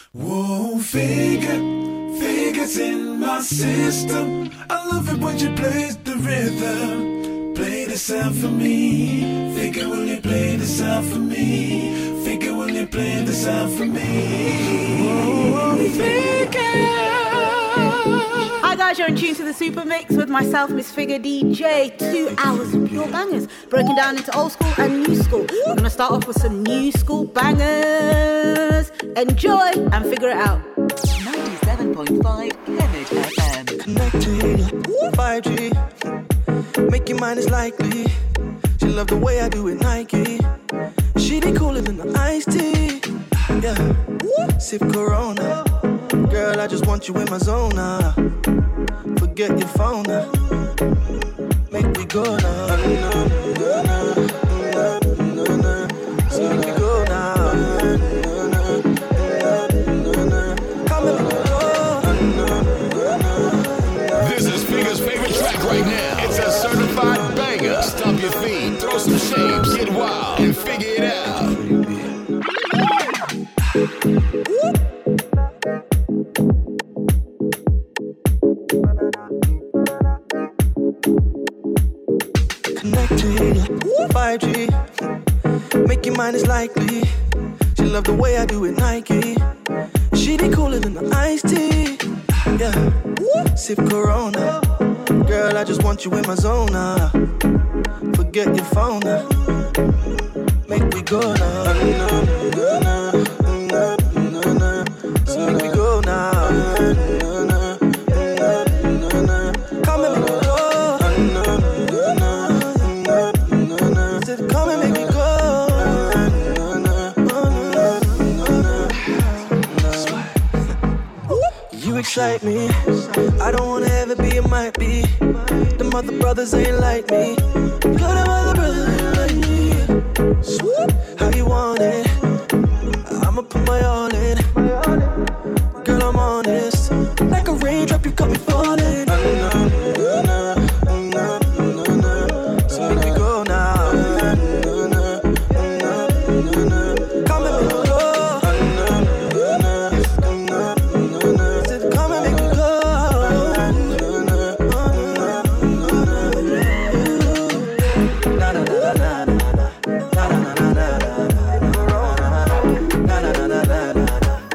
Whoa, figures in my system. I love it when you play the rhythm. Play this out for me. Figure, will you play this out for me? Figure, will you play this out for me? Whoa, figure. Hi guys, you're in tune to the Super Mix with myself, Miss Figure DJ. 2 hours of pure bangers, broken down into old school and new school. We're gonna start off with some new school bangers. Enjoy and figure it out. 97.5 Kemet FM. Connected, 5G. Make your mind is likely. She love the way I do it, Nike. She be cooler than the iced tea. Yeah, sip Corona. Girl, I just want you in my zone now. Forget your phone now. Make me go now. So make me go now. Come and make me go. This is Figure's favorite track right now. It's a certified banger. Stomp your feet, throw some shapes, get wild, and figure it out. Connected, 5G. Make your mind is likely. She love the way I do it, Nike. She be cooler than the iced tea. Yeah, sip Corona. Girl, I just want you in my zone now. Forget your phone now. Make me go now. So make me go now. Come and make me go. Said come and make me go. You excite me. I don't wanna ever be a might be. Them other brothers ain't like me. Girl, them other brothers ain't like me. How you want it? I'ma put my all in. Girl, I'm honest. Like a raindrop, you got me falling. So make me go now. Come and make me go. Said come and make me go. Na na na na na na. Na na na na na na. Na na na na na na.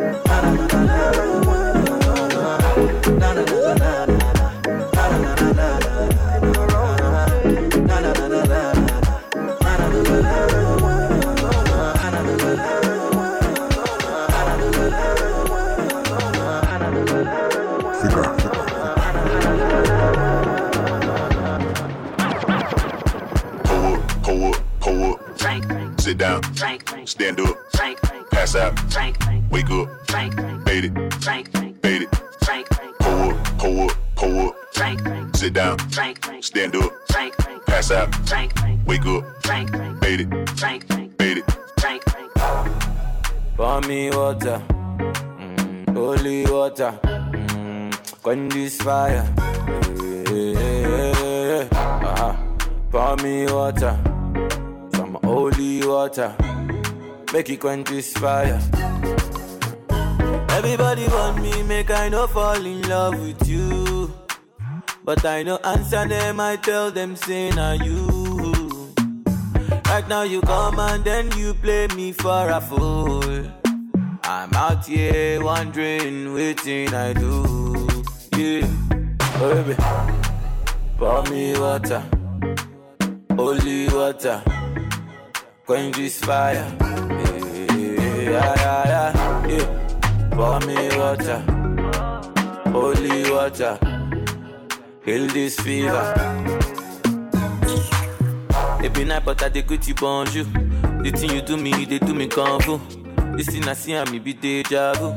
Sit down, stand up, pass out, wake up, bait it, pull up, sit down, stand up, pass out, wake up, bait it. Pour me water, holy water, quench this fire. Pour me water, some holy water, make it quench this fire. Everybody want me, make I no fall in love with you. But I no answer them, I tell them say na you. Right now you come and then you play me for a fool. I'm out here wondering waiting I do. Yeah, oh baby, pour me water, holy water, quench this fire. Yeah. Pour me water, holy water, heal this fever. Every night but I dey greet you bonjour. The thing you do me, they do me kung fu. This thing I see and me be deja vu.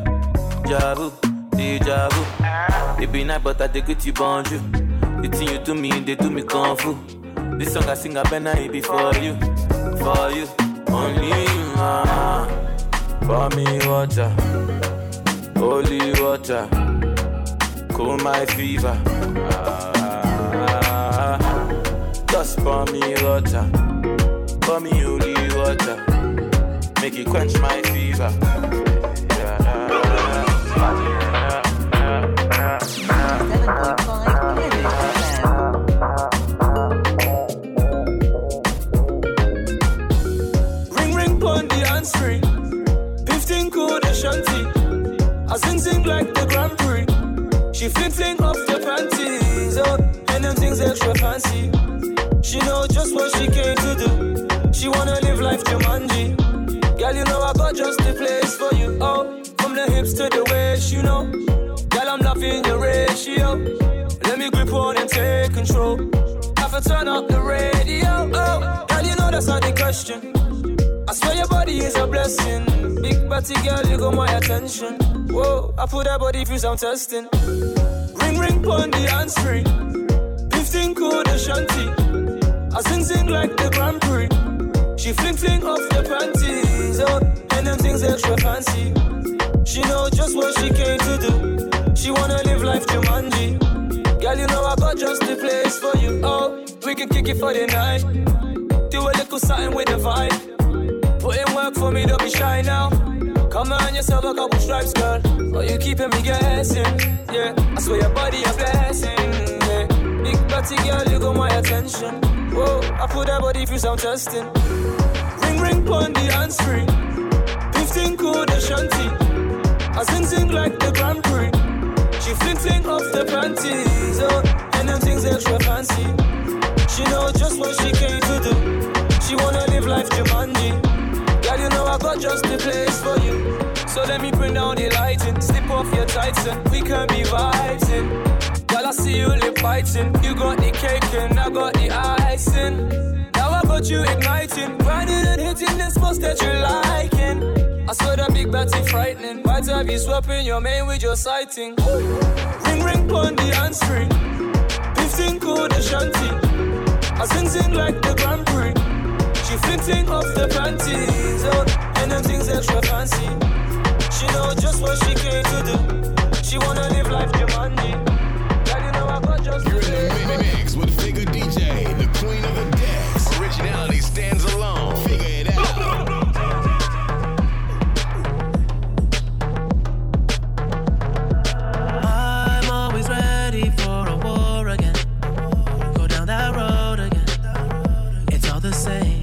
Every night but I dey greet you bonjour. The thing you do me, they do me kung fu. This song I sing I better it be for you, only you. Pour me water, holy water, cool my fever. Just pour me water, pour me holy water, make it quench my fever. Yeah. I sing like the Grand Prix. She fling off the panties, oh, and them things extra fancy. She know just what she came to do. She wanna live life Jumanji. Girl, you know I got just the place for you, oh. From the hips to the waist, you know. Girl, I'm loving your ratio. Let me grip on and take control. Have to turn up the radio, oh. Girl, you know that's not the question. I swear your body is a blessing. Big body girl, you got my attention. Whoa, I put that body through some testing. Ring, ring, pon the hands-free. 15 code Ashanti. I sing like the Grand Prix. She fling off the panties, oh, and them things extra fancy. She know just what she came to do. She wanna live life Jumanji. Girl, you know I got just the place for you, oh. We can kick it for the night. Do a little something with the vibe. Put in work for me, don't be shy now. Come on, yourself a couple stripes, girl. Oh, you keeping me guessing, yeah. I swear your body a blessing, yeah. Big body girl, you got my attention. Whoa, I put that body through some testing. Ring, ring, pon the hands-free. 15 code Ashanti. I sing like the Grand Prix. She fling off the panties, oh, and them things extra fancy. She know just what she came to do. She wanna live life Jumanji. Girl, you know I got just the place for you. So let me bring down the lighting. Slip off your tights and we can be vibing. Girl, I see you lip biting. You got the cake and I got the icing. Now I got you igniting. Grinding and hitting the spots that you're liking. I swear that big batty frightening. Might have you swapping your main with your sighting. Ring, ring, pon the hands-free. 15 code Ashanti. I sing like the Grand Prix. She fling off the panties, oh, and them things extra fancy. She know just what she came to do. She wanna live life Jumanji. Girl, you know I got just You're in the mix with Figure DJ, the queen of the decks. Originality stands alone. Figure it out. I'm always ready for a war again. Go down that road again. It's all the same.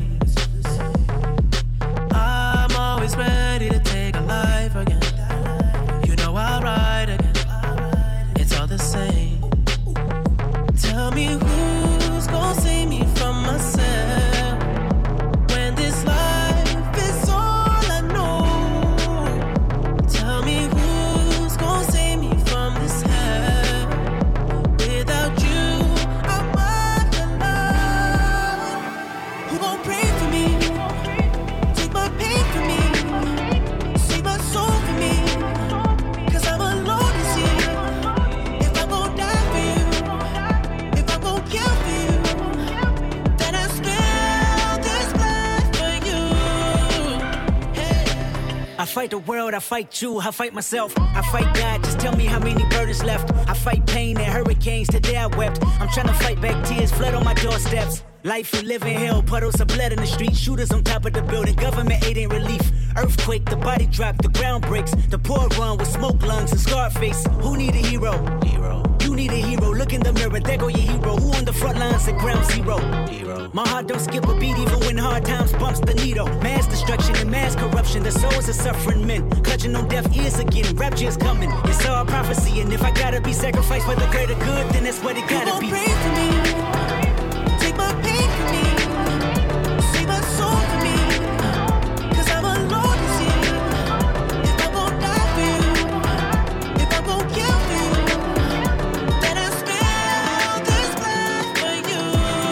I'm always ready to take a life again. You know I'll ride again. It's all the same. Tell me who's gonna save me from myself when this life is all I know. Tell me who's gonna save me from this hell. Without you, I'm alone. Who gon' pray for me? Take my pain for me. Save my soul for me. 'Cause I'm alone to see. If I'm gon' die for you, if I'm gon' kill for you, then I spill this blood for you. Hey. I fight the world, I fight you, I fight myself, I fight God, just tell me how many burdens left. I fight pain and hurricanes, today I wept. I'm trying to fight back tears, flood on my doorsteps. Life you live in hell, puddles of blood in the street, shooters on top of the building, government aid ain't relief. Earthquake, the body drop, the ground breaks, the poor run with smoke lungs and scarred face. Who need a hero? You need a hero, look in the mirror, there go your hero. Who on the front lines at ground zero? My heart don't skip a beat even when hard times bumps the needle. Mass destruction and mass corruption, the souls of suffering men. Clutching on deaf ears again, rapture's coming. It's all prophecy, and if I gotta be sacrificed for the greater good, then that's what it gotta be. Pray for me. Take my pain for me. Save my soul for me. 'Cause I'm alone to see. If I'm gon' die for you, if I'm gon' kill for you, then I spill this blood for you.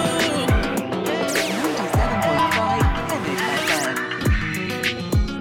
97.5 Pivot FM.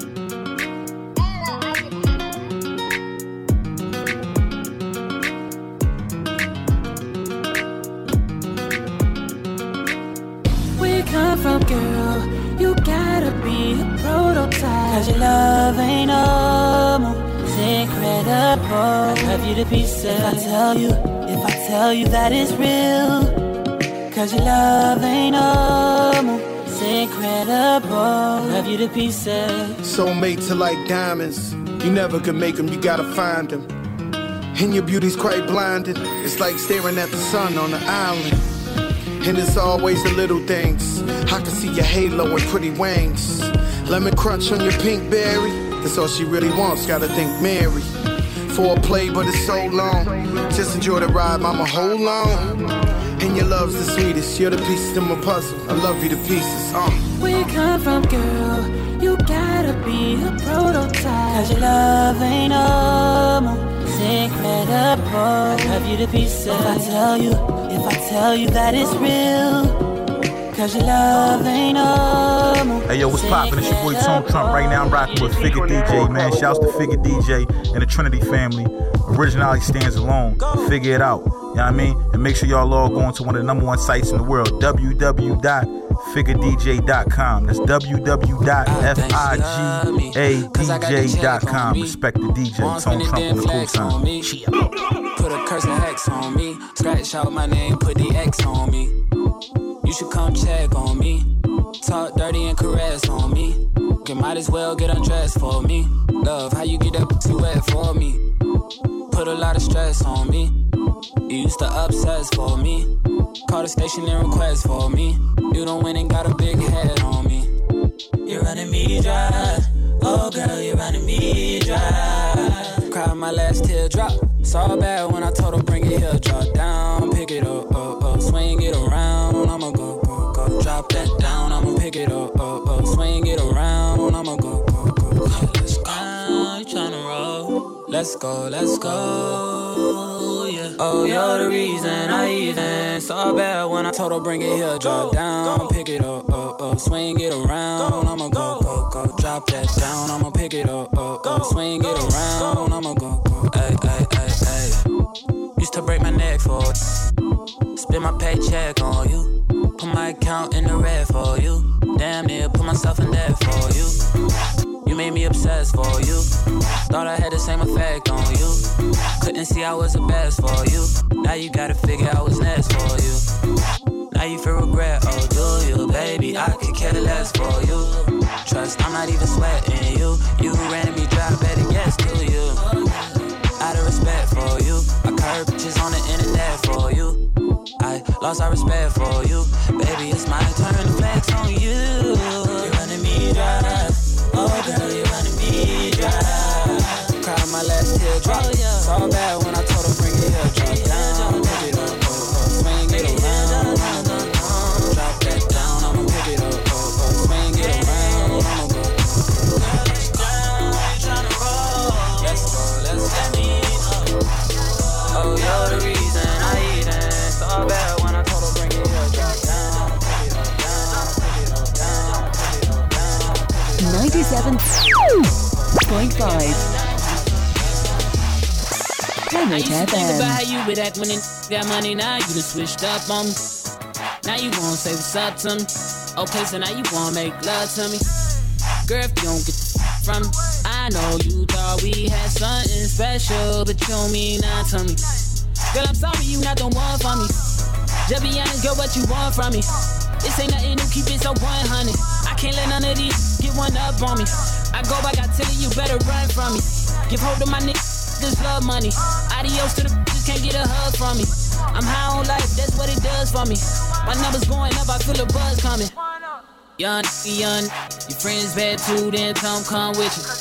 Where you come from, girl? You gotta be a prototype. 'Cause your love ain't normal, it's incredible. I love you to pieces. If I tell you that it's real. 'Cause your love ain't normal, it's incredible. Love you to pieces. Soulmates are like diamonds. You never could make them, you gotta find them. And your beauty's quite blinding. It's like staring at the sun on the island. And it's always the little things. I can see your halo and pretty wings. Lemon crunch on your pink berry. That's all she really wants, gotta think Mary. Foreplay, but it's so long. Just enjoy the ride, mama, hold on. And your love's the sweetest. You're the pieces of my puzzle. I love you to pieces. Where you come from, girl? You gotta be a prototype. Cause your love ain't normal. It's incredible. I love you to pieces. If I tell you that it's real. Cause your love ain't normal. Hey yo, what's poppin'? It's your boy Tone Trump. Right now I'm rocking with Figure DJ, man. Shouts to Figure DJ and the Trinity family. Originality stands alone. Figure it out. You know what I mean? And make sure y'all log on to one of the #1 sites in the world, www.figuredj.com. That's www.figaj.com. Respect the DJ, Tone Trump on the cool time. Put a curse and hex on me. Scratch out my name, put the X on me. You should come check on me. Talk dirty and caress on me. You might as well get undressed for me. Love, how you get that pussy wet for me. Put a lot of stress on me. You used to obsess for me. Call the station and request for me. You don't win and got a big head on me. You're running me dry. Oh girl, you're running me dry. Cried my last teardrop. Saw bad when I told her bring it here. Drop down, pick it up, swing it around. I'ma go. Drop that down, I'ma pick it up, swing it around. I'ma go. Let's go. You tryna roll? Let's go. Yeah. Oh, you're the reason I even saw bad when I told her bring it here. Drop down, pick it up, swing it around. I'ma go. Drop that down, I'ma pick it up, swing it around. I'ma go. Ay. Used to break my neck for it. Spend my paycheck on you. Put my account in the red for you. Damn near put myself in debt for you. You made me obsessed for you. Thought I had the same effect on you. Couldn't see I was the best for you. Now you gotta figure I was next for you. Now you feel regret, oh do you? Baby, I could care less for you. Trust, I'm not even sweating you. You ran me dry, better guess to you. Out of respect for you, I curb bitches on the internet for you. I lost our respect for you. Baby, it's my turn to flex on you. You're running me dry. Oh girl, you're running me dry. Cried my last teardrop. Saw bad when I told her bring it here. Drop down, pick it up, swing it around. Drop that down, I'ma pick it up, swing it around. I'ma go. Let's go. Oh, you're the reason I even saw bad when I told her bring it here. Drop down, pick it up, down. 97.5 Planet I used to think FM. about how you would act when it got money. Now you done switched up on me. Now you wanna say what's up to me. Okay, so now you wanna make love to me. Girl, if you don't get the from me, I know you thought we had something special, but you don't mean nothing to me. Girl, I'm sorry you not the one for me. Just be honest, girl, what you want from me. This ain't nothing new, keep it so 100. I can't let none of these get one up on me. I go back, I tell you, you better run from me. Give hold to my niggas, love money. Adios to the bitches, can't get a hug from me. I'm high on life, that's what it does for me. My numbers going up, I feel a buzz coming. Young, your friends bad too, then come with you.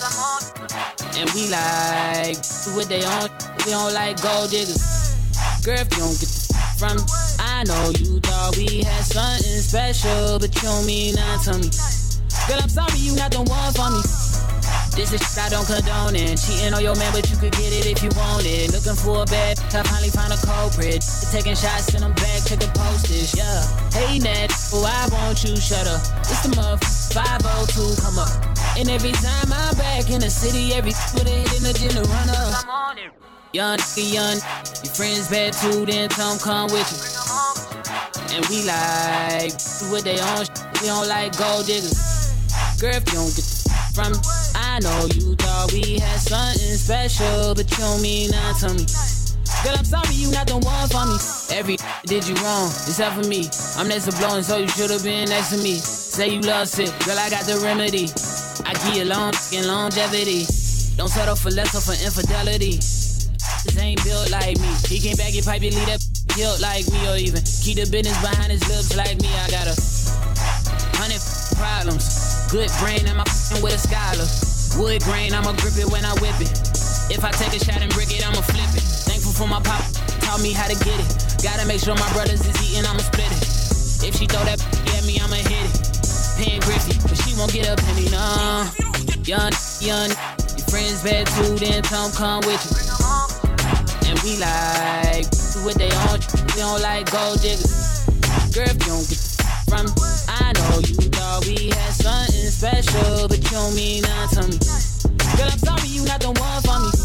And we like, what they on, we don't like gold diggers. Girl, if you don't get the from me, I know you thought we had something special, but you don't mean nothing to me. Girl, I'm sorry you not the one for me. This is shit I don't condone it. Cheating on your man, but you could get it if you want it. Looking for a bad, I finally found a culprit. Taking shots, send them back, check the postage, yeah. Hey, Nat, oh, I want you, shut up. It's the muff, 502, come up. And every time I'm back in the city, every put a hit in the gym to run up. Young, your friends bad too, then come with you. And we like, what they on, we don't like gold diggers. Girl, if you don't get the from me, I know you thought we had something special, but you don't mean nothing to me. Girl, I'm sorry you not the one for me. Every did you wrong, except for me. I'm next to blowing, so you should've been next to me. Say you love sick, girl, I got the remedy. I give you long and longevity. Don't settle for less or for infidelity. This ain't built like me. He came back and pipe and leave that guilt like me, or even keep the business behind his lips like me. I got 100 problems. Good brain, I'm a with a scholar. Wood grain, I'ma grip it when I whip it. If I take a shot and brick it, I'ma flip it. Thankful for my pop, taught me how to get it. Gotta make sure my brothers is eating, I'ma split it. If she throw that at me, I'ma hit it. Paying Griffey, but she won't get a penny, nah. Young, your friends bad too, then come with you. And we like, what they on, we don't like gold diggers. Girl, if you don't get from me, I know you thought we had something special, but you don't mean nothing to me. Girl, I'm sorry you not the one for me.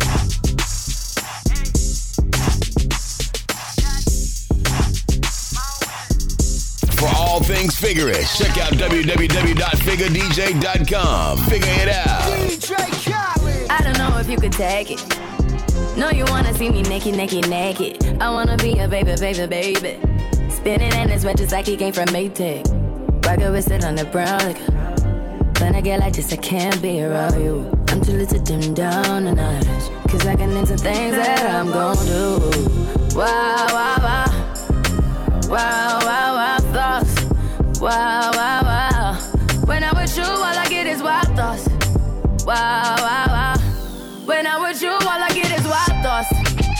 For all things Figure-ish, check out www.figuredj.com. Figure it out. I don't know if you could take it. No, you wanna see me naked. I wanna be a baby. Spinning in his red just like he came from Maytag. Rocket with it on the brown liquor. When I get like this, I can't be around you. I'm too little to dim down the night. Cause I can into things that I'm gon' do. Wow, wow, wow. Wow, wow, wow, thoughts. Wow, wow, wow. When I'm with you, all I get is wild thoughts. Wow, wow, wow. When I'm with you, all I get is wild thoughts.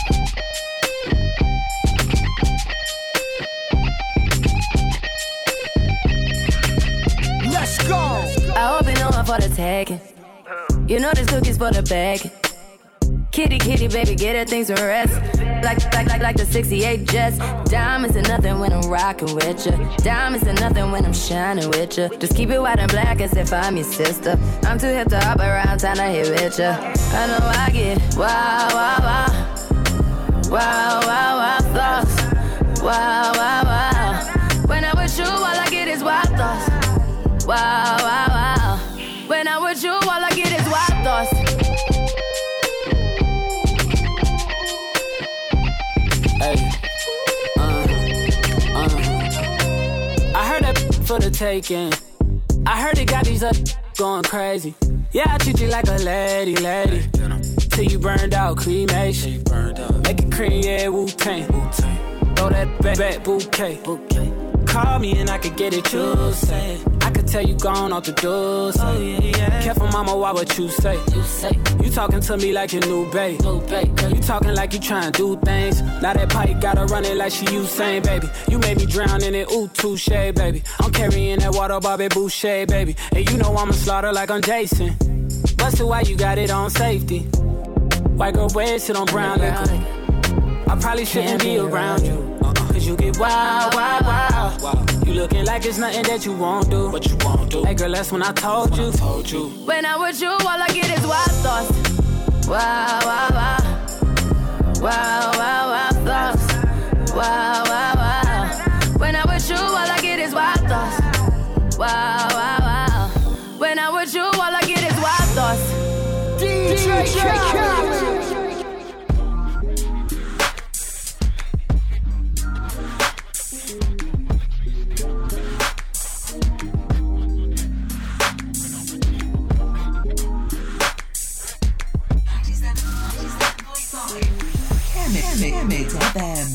Let's go. I hope you know I'm for the tagging. You know this cookie's for the bag. Kitty, baby, get her things to rest. Like the 68 Jets. Diamonds are nothing when I'm rocking with ya. Diamonds are nothing when I'm shining with ya. Just keep it white and black as if I'm your sister. I'm too hip to hop around, time to hit with ya. I know I get wow, wow, wow. Wow, wow, wow, thoughts. Wow, wow, wow. When I'm with you, all I get is wild thoughts. Wow, wow, wow. When I'm with you, all I get is wild thoughts. I heard that for the taking. I heard it got these up going crazy. Yeah, I treat you like a lady. Till you burned out, cremation. Make it cream, yeah, Wu-Tang. Throw that back bouquet. Call me and I could get it, you say. I could tell you gone off the doors. Oh, yeah. Careful, mama, why what you say? You talking to me like your new babe. You talking like you trying to do things. Now that pipe gotta run it like she Usain, baby. You made me drown in it, ooh, touche, baby. I'm carrying that water, Bobby Boucher, baby. And you know I'ma slaughter like I'm Jason. Busted, why you got it on safety? White girl wear shit on brown liquor. I probably shouldn't be around you. Cause you get wild. You looking like it's nothing that you won't do. What you won't do? Hey girl, that's when I told you. When I'm with you, all I get is wild thoughts. Wow, wow, wow. Wow, wow, wow, thoughts. Wow, wow, wow. When I'm with you, all I get is wild thoughts. Wow, wow, wow. When I'm with you, all I get is wild thoughts. DJ Khaled. Mix FM.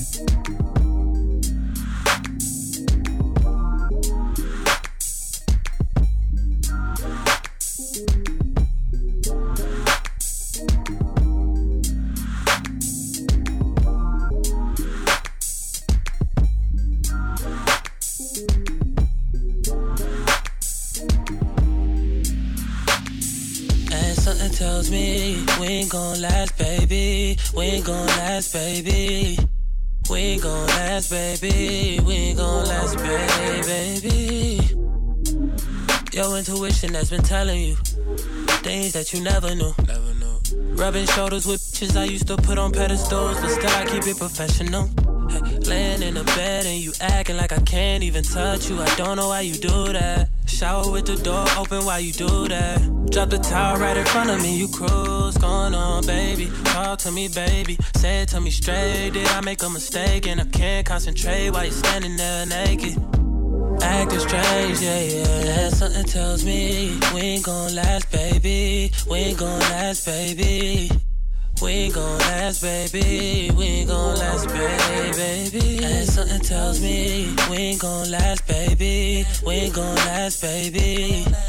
Something tells me we ain't gon' last, baby. We ain't gon' last, baby. We ain't gon' last, baby. We ain't gon' last, baby. Your intuition that's been telling you things that you never knew. Rubbing shoulders with bitches I used to put on pedestals, but still I keep it professional. Hey, laying in the bed and you acting like I can't even touch you. I don't know why you do that. Shower with the door open while you do that. Drop the towel right in front of me, you cruise. Going on, baby, talk to me, baby. Say it to me straight, did I make a mistake? And I can't concentrate while you're standing there naked. Acting strange, yeah. Something tells me we ain't gon' last, baby. We ain't gon' last, baby. We ain't gon' last, baby. We ain't gon' last, baby. And something tells me we ain't gon' last, baby. We ain't gon' last, baby.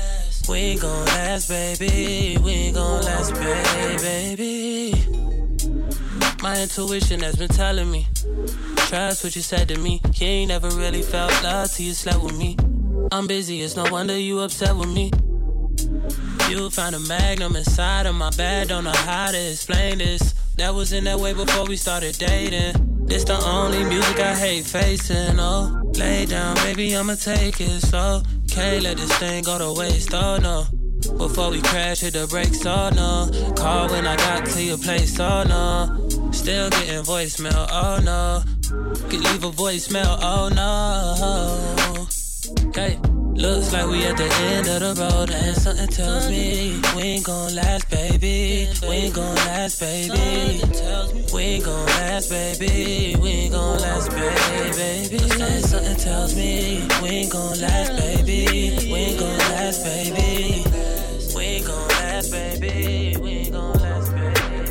We ain't gon' last, baby. We ain't gon' last, baby. My intuition has been telling me, trust what you said to me. You ain't never really felt love till you slept with me. I'm busy, it's no wonder you upset with me. You found a magnum inside of my bed, don't know how to explain this. That was in that way before we started dating. This the only music I hate facing, oh. Lay down, baby, I'ma take it slow. Can't let this thing go to waste, oh no. Before we crash, hit the brakes, oh no. Call when I got to your place, oh no. Still getting voicemail, oh no. Could leave a voicemail, oh no. Hey, looks like we at the end of the road, and something tells me we ain't gon' last, baby. We ain't gon' last, baby. We ain't gon' last, baby. We ain't gon' last, baby. And something tells me we ain't gon' last, baby. We ain't gon' last, baby. We ain't gon' last, baby. We ain't gon' last, baby.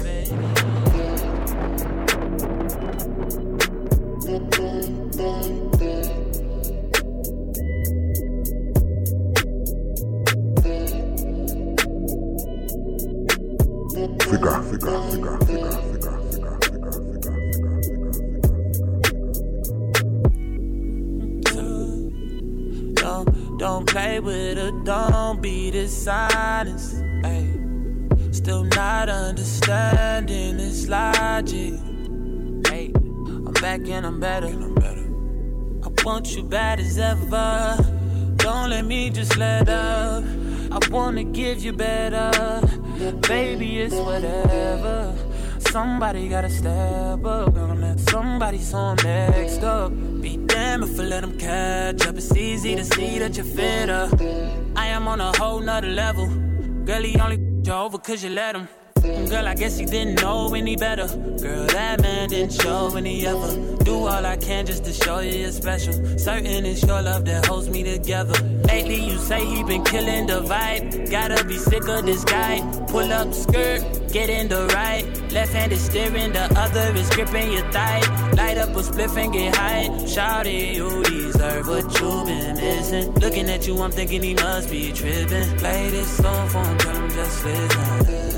Don't play with her, don't be dishonest. Ay. Still not understanding this logic. Ay. I'm back and I'm better. I want you bad as ever. Don't let me just let up. I wanna give you better. Baby, it's whatever. Somebody gotta step up. Gonna let somebody so next up. Be damn if I let them catch up. It's easy to see that you're fitter. I am on a whole nother level. Girl, he only you over cause you let him. Girl, I guess he didn't know any better. Girl, that man didn't show any ever. Do all I can just to show you you're special. Certain it's your love that holds me together. Lately you say he been killing the vibe. Gotta be sick of this guy. Pull up skirt, get in the right. Left hand is steering, the other is gripping your thigh. Light up a spliff and get high. Shawty, you deserve what you've been missing. Looking at you, I'm thinking he must be tripping. Play this song for him, tell him just listen.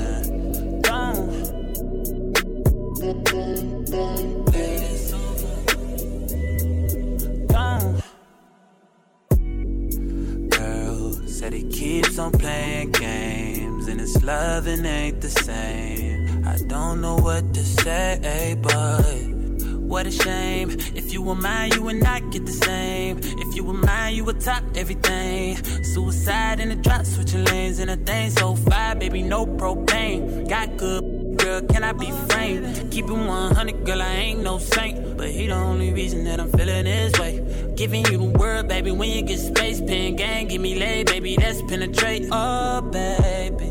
Girl said he keeps on playing games and his loving ain't the same. I don't know what to say, but what a shame. If you were mine, you would not get the same. If you were mine, you would top everything. Suicide in the drop, switching lanes in a thing so fire, baby, no propane. Got good, girl, can I be framed? Keep it 100, girl, I ain't no saint. But he the only reason that I'm feeling this way. Giving you the word, baby, when you get space. Pen gang, give me lay, baby, let's penetrate. Oh, baby.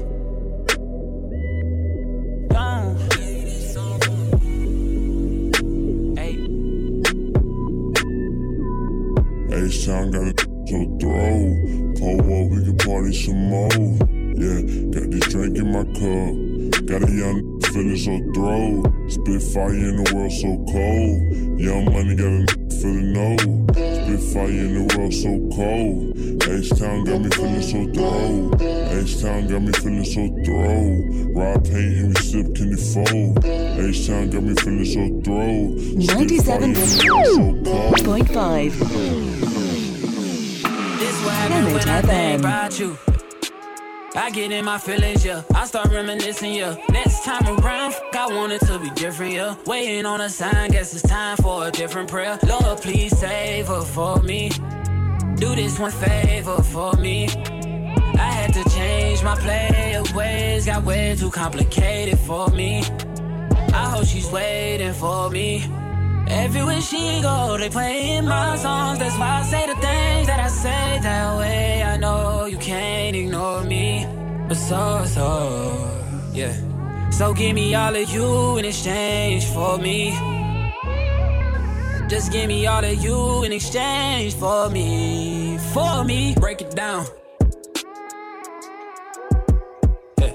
H-Town got a so throw. Pull up, we can party some more. Yeah, got this drink in my cup. Got a young feeling so throw. Spit fire in the world so cold. Young money got a feeling no. Spit fire in the world so cold. H-Town got me feeling so throw. H-Town got me feeling so throw. Ride paint and we sip candy fold. H-Town got me feeling so throw. 97.5. This what happened when I think about you. I get in my feelings, yeah. I start reminiscing, yeah. Next time around, I want it to be different, yeah. Waiting on a sign, guess it's time for a different prayer. Lord, please save her for me. Do this one favor for me. I had to change my play of ways. Got way too complicated for me. I hope she's waiting for me. Everywhere she go, they playing my songs. That's why I say the things that I say that way. I know you can't ignore me, but so, yeah. So give me all of you in exchange for me. Just give me all of you in exchange for me. For me. Break it down. Yeah.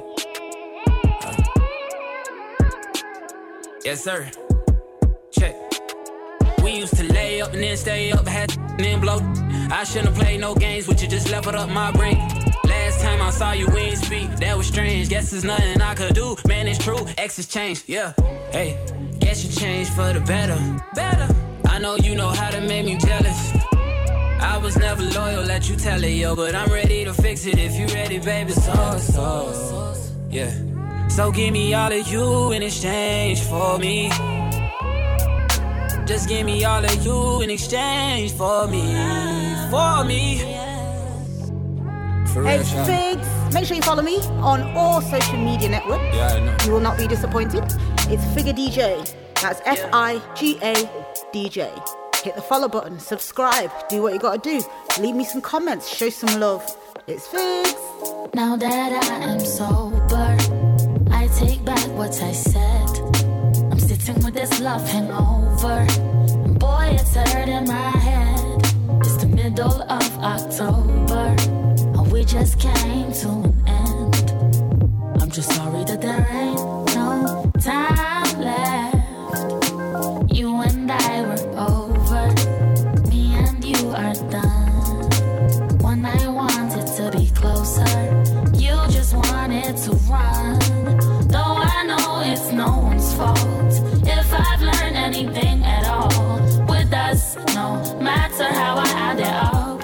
Yes, sir. Check. We used to lay up and then stay up, had and then blow. I shouldn't have played no games with you, just leveled up my brain. Last time time I saw you, we ain't speak. That was strange. Guess there's nothing I could do. Man, it's true. Exes changed. Yeah. Hey, guess you changed for the better. Better. I know you know how to make me jealous. I was never loyal, let you tell it, yo. But I'm ready to fix it if you ready, baby. So, yeah. So give me all of you in exchange for me. Just give me all of you in exchange for me. For me. For real, It's Figs. Make sure you follow me on all social media networks. Yeah, I know. You will not be disappointed. It's Figga DJ. That's Figa DJ. Hit the follow button, subscribe, do what you gotta do. Leave me some comments, show some love. It's Figs. Now that I am sober, I take back what I said. I'm sitting with this love hangover. Boy, it's hurting my head. It's the middle of October, and we just came to an end. I'm just sorry that there ain't no time left. You and I were over. Me and you are done. When I wanted to be closer, you just wanted to run. Though I know it's no one's fault. If I've learned anything at all with us, no matter how I add it up,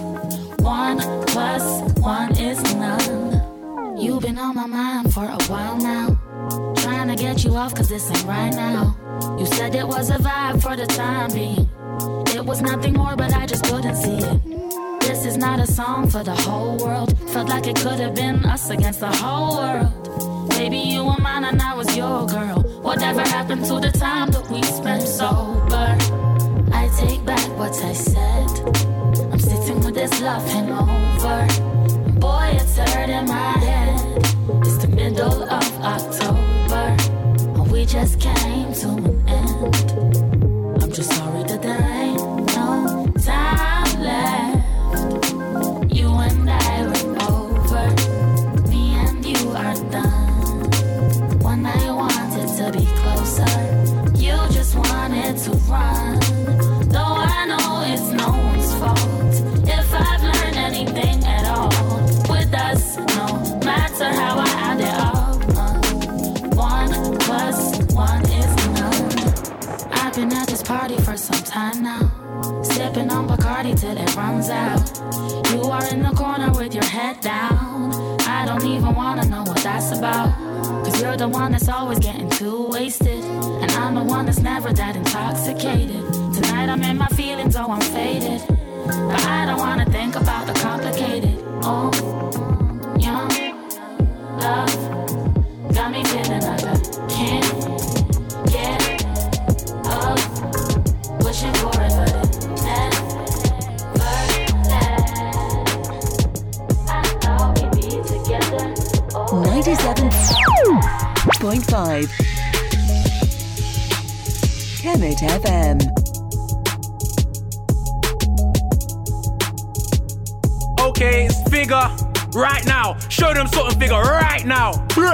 1 + 1 is none. You've been on my mind for a while now. Trying to get you off 'cause this ain't right now. You said it was a vibe for the time being. It was nothing more, but I just couldn't see it. This is not a song for the whole world. Felt like it could have been us against the whole world. Baby, you were mine and I was your girl. Whatever happened to the time that we spent sober? I take back what I said. I'm sitting with this love hangover. Boy, it's hurting my head. It's the middle of October, and we just came to an end. I'm just sorry that there ain't no time left. You and I were over. Me and you are done. When I wanted to be closer, you just wanted to run. Though I know it's no one's fault. If I've learned anything at all with us, no matter how I add it up, 1 + 1 is none. I've been at this party for some time now, sipping on Bacardi till it runs out. You are in the corner with your head down. I don't even wanna know what that's about, 'cause you're the one that's always getting too wasted, and I'm the one that's never that intoxicated. Tonight I'm in my feelings, oh I'm faded, but I don't wanna think about the complicated. Oh, young love got me feeling like I can't get up, wishing for it, but it never lasts. I thought we'd be together. 97.5 Kemet FM. Okay, it's Figga right now. Show them something, Figga, right now.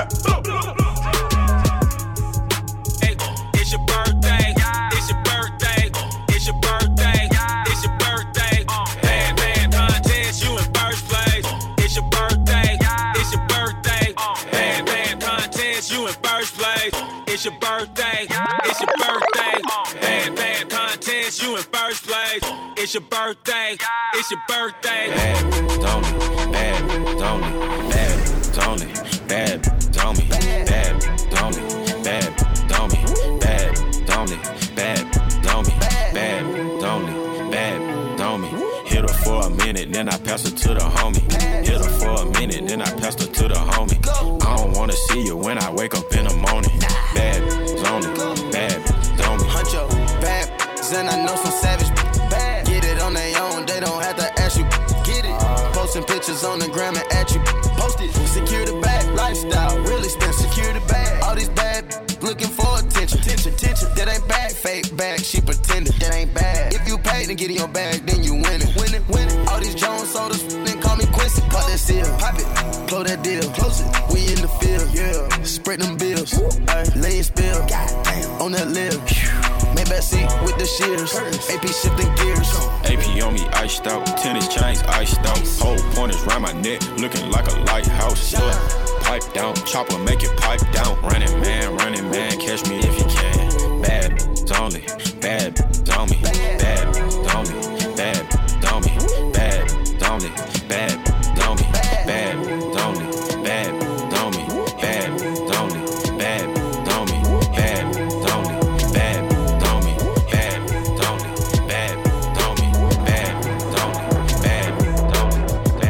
Hey, it's your birthday. It's your birthday. It's your birthday. It's your birthday. Band contest, you in first place. It's your birthday. It's your birthday. Band contest, you in first place. It's your birthday. It's your birthday. Band contest, you in first place. It's your birthday. It's your birthday. Bad, don't it? Bad, don't it? Bad, don't it? Bad, don't it? Bad, don't it? Bad, don't it? Bad, don't it? Bad, don't it? Bad, don't it? Bad, don't it? Hit her for a minute, then I pass her to the homie. Hit her for a minute, then I pass her to the homie. I don't wanna see you when I wake up in the morning. Bad, don't it? Bad, don't it? Huncho, bad, and I know some savage. Bad. Get it on their own, they don't have to ask you. Get it. Posting pictures on the gram and at you. Post it. Secure the bag, lifestyle, really spend. Secure the bag. All these bad looking for attention. That ain't bad, fake bag, she pretending. That ain't bad. If you pay to get in your bag, then you win it. All these Jones sodas, then call me Quincy. Pop that seal, pop it, close that deal. Close it. We in the field, yeah. Spread them bills, lay it spill, on that lip. Maybach seat with the the shears. AP shifting gears. AP on me iced out, tennis chains iced out. Whole pointers round my neck, looking like a lighthouse. Pipe down, chopper make it pipe down. Running man, catch me if you can. Bad only, bad on me, bad on me, bad on me, bad on me, bad on me, bad on me, bad on me, bad on me, bad on me, bad on me, bad on me, bad on me, bad on me, bad on me, bad on me,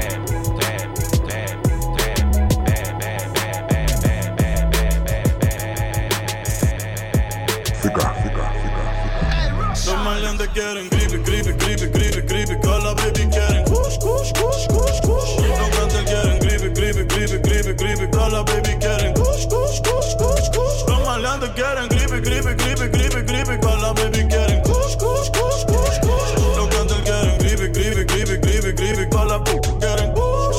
Los maleantes quieren gripe, Call a baby quieren kush. Los cantantes quieren gripe, Call a baby quieren kush. Los maleantes quieren gripe, Call a baby quieren kush. Los cantantes quieren gripe, Call a baby quieren kush.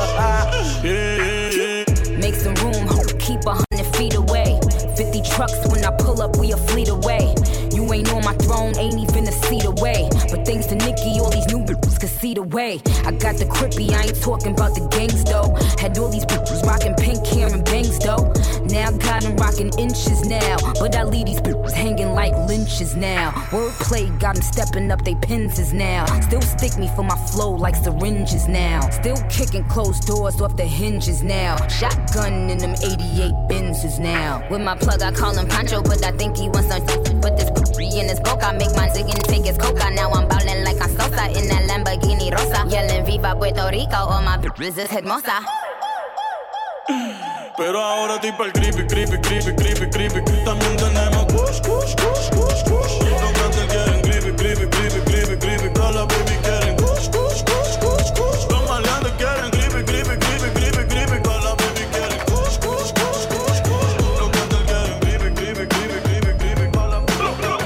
Yeah. Make some room, keep 100 feet away. 50 trucks when I pull up, we a fleet away. You ain't on my throne, ain't even a seat away. But thanks to Nikki, all these new bitches can see the way. I got the crippy, I ain't talking about the gangs though. Had all these bitches rocking pink hair and bangs though. Now got them rocking inches now. But I leave these bitches hanging like lynches now. Wordplay got them stepping up they penses now. Still stick me for my flow like syringes now. Still kicking closed doors off the hinges now. Shotgun in them 88 Benzes now. With my plug I call him Pancho, but I think he wants some. Put this in his boca, make my zig and take his coca. Now I'm ballin' like a Sosa in that Lamborghini Rosa. Yelling Viva Puerto Rico, all my bitches is hermosa. Pero ahora tipo el creepy. También tenemos kush. Los cantantes quieren gripe, Call a baby quieren kush. Los maleantes quieren gripe, Call a baby quieren kush. Los cantantes quieren gripe, Call a baby.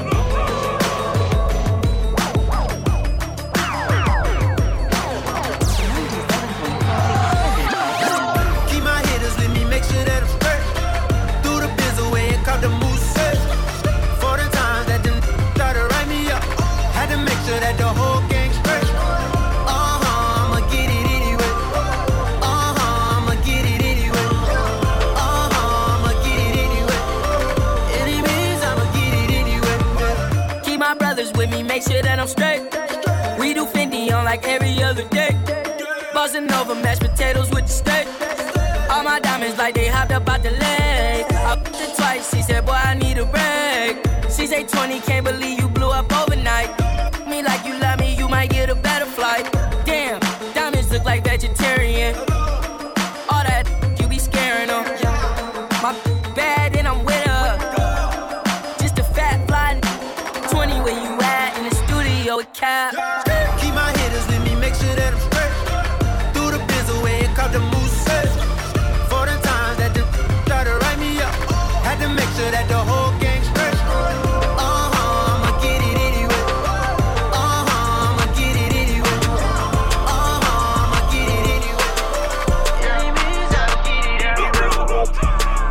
Keep my hitters with me, make sure that I'm straight. Through the biz away and caught the moose set. For the times that them try to write me up, had to make sure that the whole gang straight. I'ma get it anyway. I'ma get it anyway. I'ma get it anyway. Any means I'ma get it anyway. Keep my brothers with me, make sure that I'm straight. We do 50 on like every other day. Buzzing over mashed potatoes with the steak. All my diamonds like they hopped up out the lake. I f***ed her twice, she said, boy, I need a break. She say 20, can't believe you blew up overnight. Me like you love me, you might get a better flight. Damn, diamonds look like vegetarian. All that you be scaring them. My bad and I'm with her. Just a fat fly 20 where you at in the studio with Cap. Keep my hitters with me, make sure that I'm straight. Through the biz away and caught the moose set. For the times that them try to write me up, had to make sure that the whole gang straight. I'ma get it anyway. I'ma get it anyway. I'ma get it anyway. Any means I'ma get it anyway.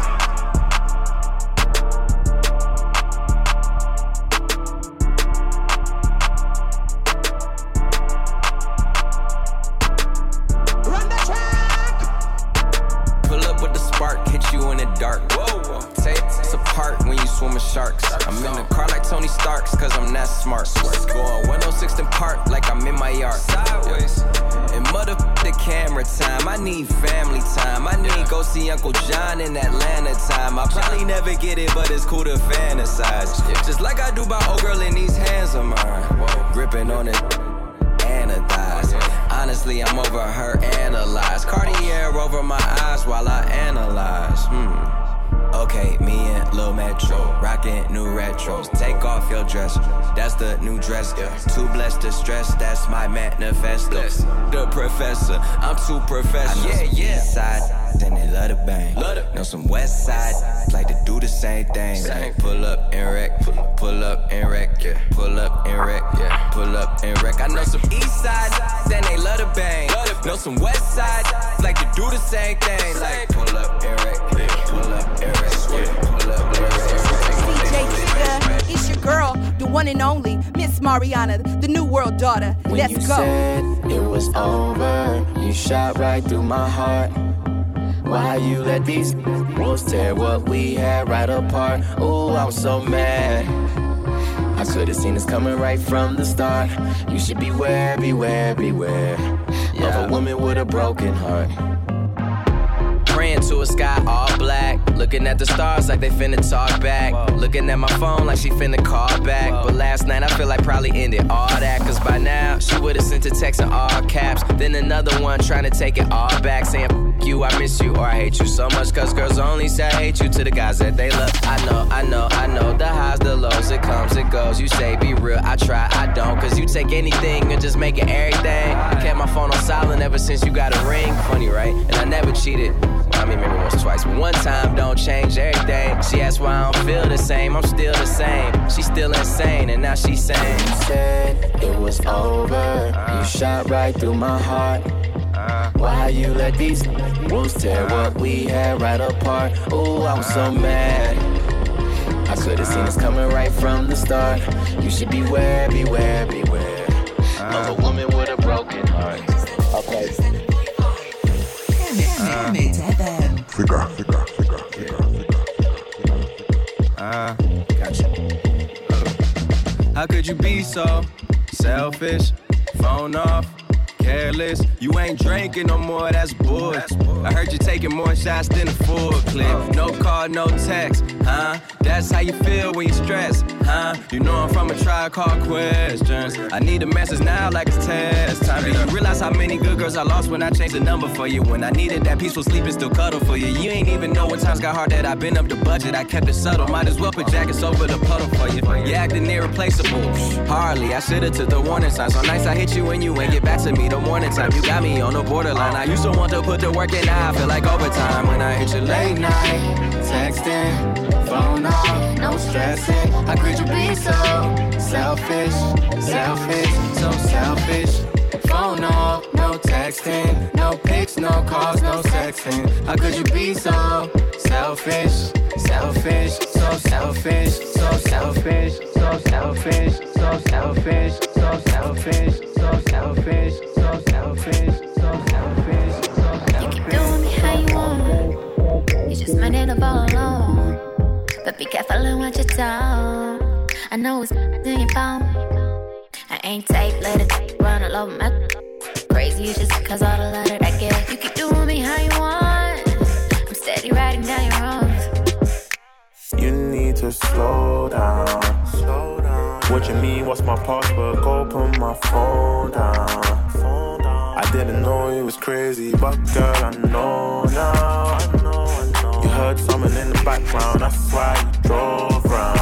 Run the track. Pull up with the spark, hit you in the dark. Whoa, take us apart when you swim with sharks. I'm in the car like Tony Stark's, cause I'm that smart. Going 106 and park like I'm in my yard. Sideways. And mother the camera time. I need family time. I need go see Uncle John in Atlanta time. I probably never get it, but it's cool to fantasize. Just like I do by old girl in these hands of mine. Gripping on it. Anodized. Honestly, I'm over her analyzed. Cartier over my eyes while I analyze. Okay, me and Lil Metro, rockin' new retros. Take off your dress, that's the new dress. Too blessed to stress, that's my manifesto. The professor, I'm too professional. Yeah. East side, then they love to bang. Know some west side, like to do the same thing. Like pull up and wreck, pull up and wreck, yeah. Pull up and wreck, yeah. Pull up and wreck. I know some east side, then they love to bang. Know some west side, like to do the same thing. Like pull up and wreck, pull up and wreck, yeah. Pull up and wreck. DJ Trigger, it's your girl, the one and only Miss Mariana, the New World Daughter. When Let's you go. said it was over, you shot right through my heart. Why you let these wolves tear what we had right apart? Ooh, I'm so mad. I could've seen this coming right from the start. You should beware, beware, beware of a woman with a broken heart. Praying to a sky all black, looking at the stars like they finna talk back. Looking at my phone like she finna call back. But last night I feel like probably ended all that, cause by now she would've sent a text in all caps. Then another one trying to take it all back, saying F you, I miss you, or I hate you so much. Cause girls only say I hate you to the guys that they love. I know, the highs, the lows, it comes, it goes. You say be real, I try, I don't. Cause you take anything and just make it everything. I kept my phone on silent ever since you got a ring. Funny, right? And I never cheated. I mean, maybe once or twice, but one time don't change everything. She asked why I don't feel the same, I'm still the same. She's still insane, and now she's saying, you said it was over, you shot right through my heart. Why you let these wolves tear what we had right apart? Ooh, I'm so mad. I could've seen this coming right from the start. You should beware, beware, beware of a woman with a broken heart. Okay. Figure. Gotcha. How could you be so selfish? Phone off, careless. You ain't drinking no more, that's bull. I heard you taking more shots than a full clip. No call, no text, huh? That's how you feel when you stress, huh? You know I'm from a Tribe Called Questions. I need a message now like it's test time. Do you realize how many good girls I lost when I changed the number for you? When I needed that peaceful sleep and still cuddle for you. You ain't even know when times got hard that I've been up the budget. I kept it subtle, might as well put jackets over the puddle for you. You acting irreplaceable, hardly. I should've took the warning signs. So nice I hit you and you ain't get back to me the morning time. You got me on the borderline. I used to want to put the work in, now I feel like overtime. When I hit you late night, texting, phone off, no stressing. How could you be so selfish, so selfish? Phone off, no texting, no pics, no calls, no sexting. How could you be so selfish, so selfish, so selfish, so selfish, so selfish, so selfish, so selfish, so selfish, so selfish, so selfish. You keep doing me how you want. You just might end up all alone. But be careful and watch your tone. I know it's in your phone. I ain't tape, let it run all over my crazy just cause all the love that I get. You keep doing me how you want. I'm steady writing down your wrongs. You need to slow down. What you mean, what's my password? Go put my phone down. I didn't know it was crazy, but girl, I know now. You heard someone in the background, that's why you drove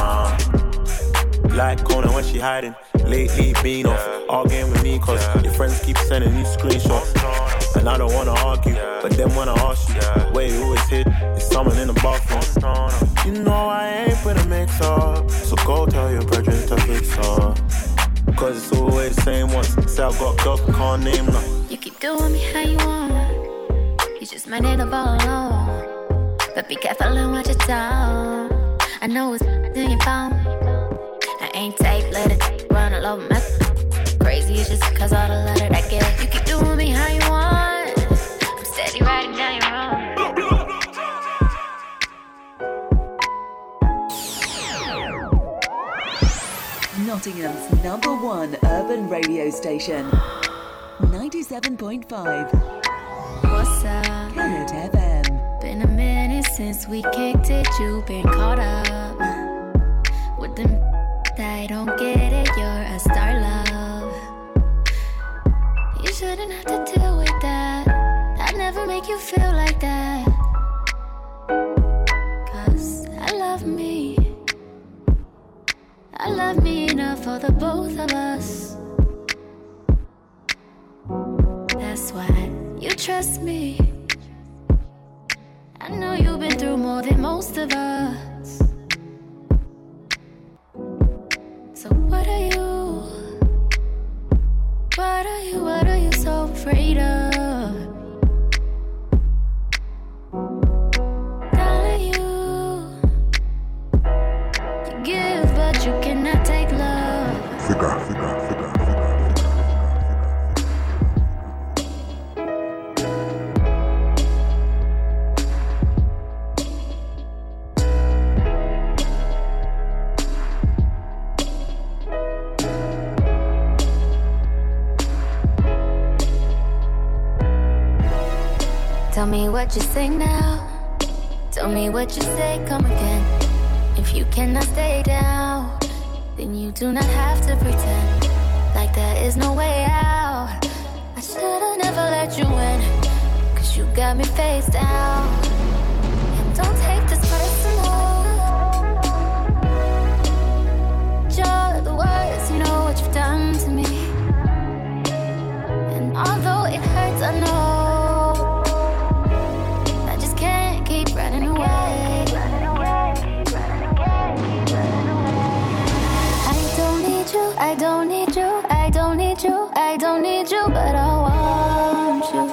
round. Like Conan when she hiding, lately been off, arguing with me cause your friends keep sending you screenshots. And I don't wanna argue, but then when I ask you, where you always hid, is someone in the bathroom. You know I ain't finna mix up, so go tell your brethren to fix up. Cause it's always the same ones, say I got girls but can't name none. You keep doing me how you want. You just might end up all alone. But be careful and watch your tone. I know it's in your phone. I ain't tape, let it run all over my crazy, it's just cause all the love that I get. You keep doing me how you want. I'm steady writing down your wrongs. Nottingham's #1 urban radio station. 97.5. What's up? Planet FM. Been a minute since we kicked it. You been caught up with them. I don't get it. You're a star, love. You shouldn't have to deal with that. I'd never make you feel like that. 'Cause I love me. I love me enough for the both of us. That's why you trust me. I know you've been through more than most of us. So what are you? What are you so afraid of? Darling, you give, but you cannot take love. Tell me what you say now. Tell me what you say, come again. If you cannot stay down, then you do not have to pretend like there is no way out. I should've never let you in, cause you got me face down. And don't take this personal. You're the worst, you know what you've done to me. And although it hurts, I know I just can't keep running away. I don't need you, I don't need you, I don't need you, but I want you.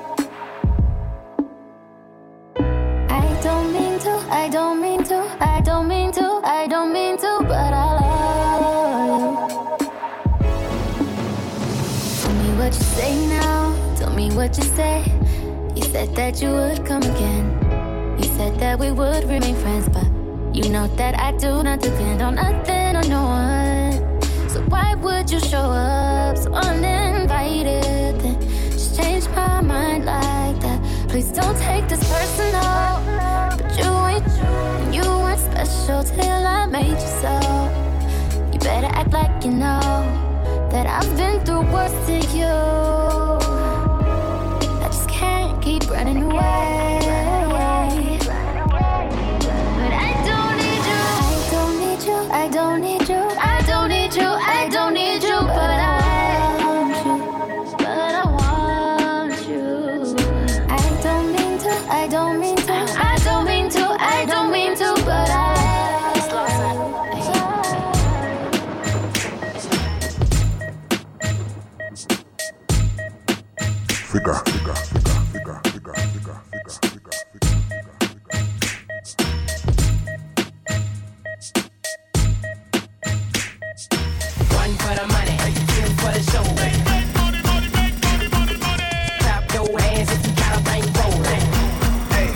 I don't mean to, I don't mean to, I don't mean to, I don't mean to, but I love you. Tell me what you say now, tell me what you say. You said that you would come again. You said that we would remain friends, but you know that I do not depend on nothing or no one. So why would you show up so uninvited? Then just change my mind like that. Please don't take this personal. But you weren't special till I made you so. You better act like you know that I've been through worse than you. I just can't keep running away. But I don't need you. I don't need you. I don't need you. I don't need you, but I want you. But I want you. I don't mean to, I don't mean to, I don't mean to, I don't mean to, but I Figure. One for the money, two for the show. Clap your hands if you got a bank rolling. Hey,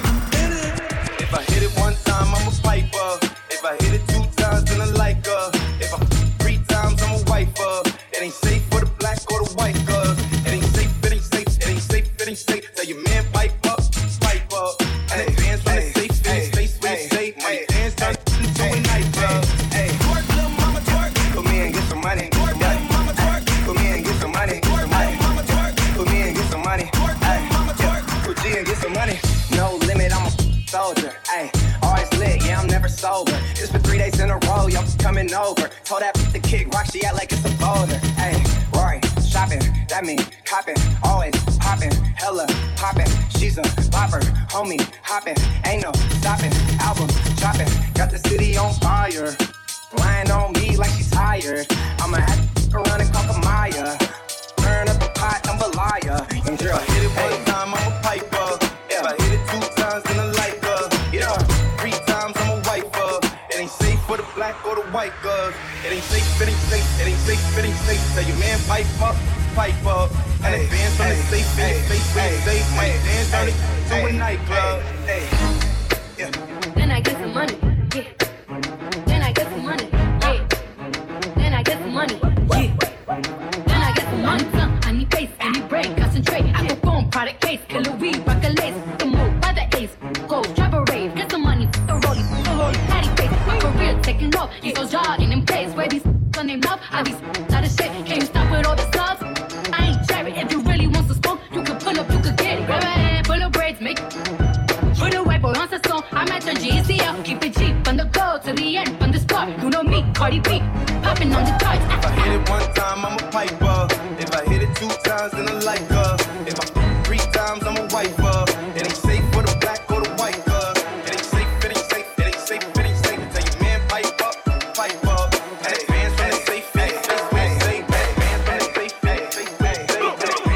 if I hit it one time, I'm a piper. If I hit it two times, then I like her. If I 3 times, I'm a wifer. It ain't safe for the black or the white girl. It ain't safe, it ain't safe, it ain't safe, it ain't safe. Tell your man pipe up, pipe up. And the fans from the safe, in his face when it's safe. Money fans turn into a nightclub. Hey, twerk, little mama twerk. Put me and get some money. Twerk, little mama twerk. Put me and get some money. Twerk, little mama twerk. Put me and get some money. Twerk, little mama twerk. Put G and get some money. No limit, I'm a soldier. Ay, always lit, yeah, I'm never sober. It's been 3 days in a row, y'all coming over. Told that the kick rock, she act like it's a boulder. Ay, Rory, shopping, that mean copping, always popping, hella popping. She's a bopper, homie, hopping, ain't no stopping. Album dropping, got the city on fire. Lying on me like she's tired. I'ma have to around and call Maya. Burn up the pot, I'm a liar. And girl, hit it one time, I'm a piper. If I hit it 2 times, then I like her. Yeah, 3 times, I'm a wifer. It ain't safe for the black or the white girl. It ain't safe, it ain't safe, it ain't safe, it ain't safe. Tell your man pipe up, pipe up. And the fans from the safe, in his face when it's safe. My dance turn it to a nightclub. Hey, yeah. Then I get some money, yeah. Then I get some money, yeah. Then I get some money, yeah. Then I get some money. I need pace, I need break, concentrate. I go phone, product case, killer weed, rock a lace. The move by the ace, go drive a rave. Get some money, the rollie, patty face. My career taking off, he's so jogging in place. Where these on their mouth, I be out of shit. Can't you stop with all the subs? I ain't cherry. If you really want to smoke, you can pull up, you can get it. Grab a hand, full of braids, make it. Put a white boy on the song, I'm at the GCL. Keep it cheap, from the go to the end, from the start. You know me, Cardi B, popping on the charts. If I hit it one time, I'm a piper. If I hit it 2 times, then I like her. If I 3 times, I'm a wifer. It ain't safe for the black or the white girl. It ain't safe, it ain't safe, it ain't safe, it ain't safe. Tell your man pipe up, pipe up. And the fans from the safe, in his face when it's safe. Fans from the safe, in his face when it's safe.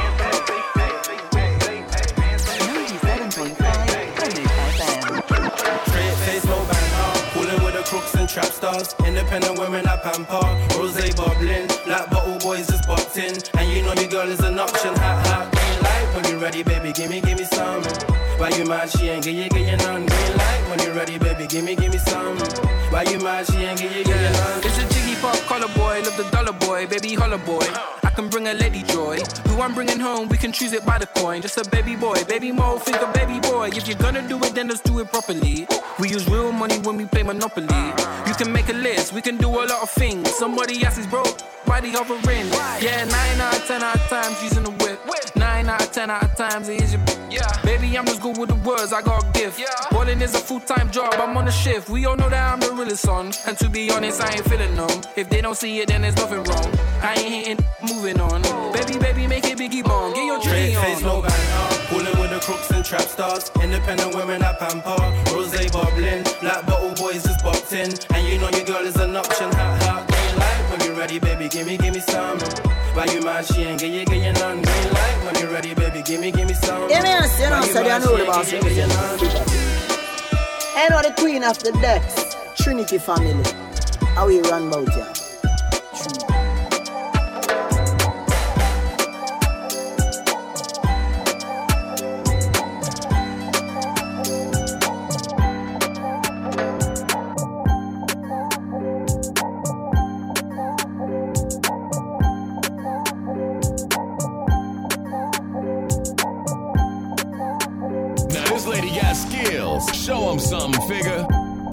Straight face, no banter. Cooling with the crooks and trap stars. Independent women I pamper. Rose bubbling. Black bottle boys just bopped in. And you know your girl is an option. Hot, green light. When you ready, baby, give me some. Why you mad? She ain't get you none. Green light. When you ready, baby, give me some. Why you mad? She ain't get you none. It's a jiggy pop collar boy, love the dollar boy, baby holla boy. I can bring a lady joy. Who I'm bringing home, we can choose it by the coin. Just a baby boy, baby mo, think a baby boy. If you're gonna do it, then let's do it properly. We use real money when we play Monopoly. You can make a list, we can do a lot of things. Somebody else is broke, by the other ring. Yeah, 9 out of 10 out of times using the whip. 9 out of 10 out of times it is your baby, I'm just good with the words, I got a gift. Balling is a full-time job, I'm on a shift. We all know that I'm the realest son. And to be honest, I ain't feeling numb. If they don't see it, then there's nothing wrong. I ain't hitting, moving on. Baby, make it biggie bong. Get your tree on. Face, no banter. Pulling with the crooks and trap stars. Independent women I pamper. Rose bubbling. Black bottle boys just bopped in. And you know your girl is an option. Ha ha. Green light when you're ready, baby. Give me some. Why you mad? She ain't get you none. Green light when you're ready, baby. Give me some. Yeah, man, you know, so they know the boss. I know the queen of the decks, Trinity family. How we run about here? Show him something, figure.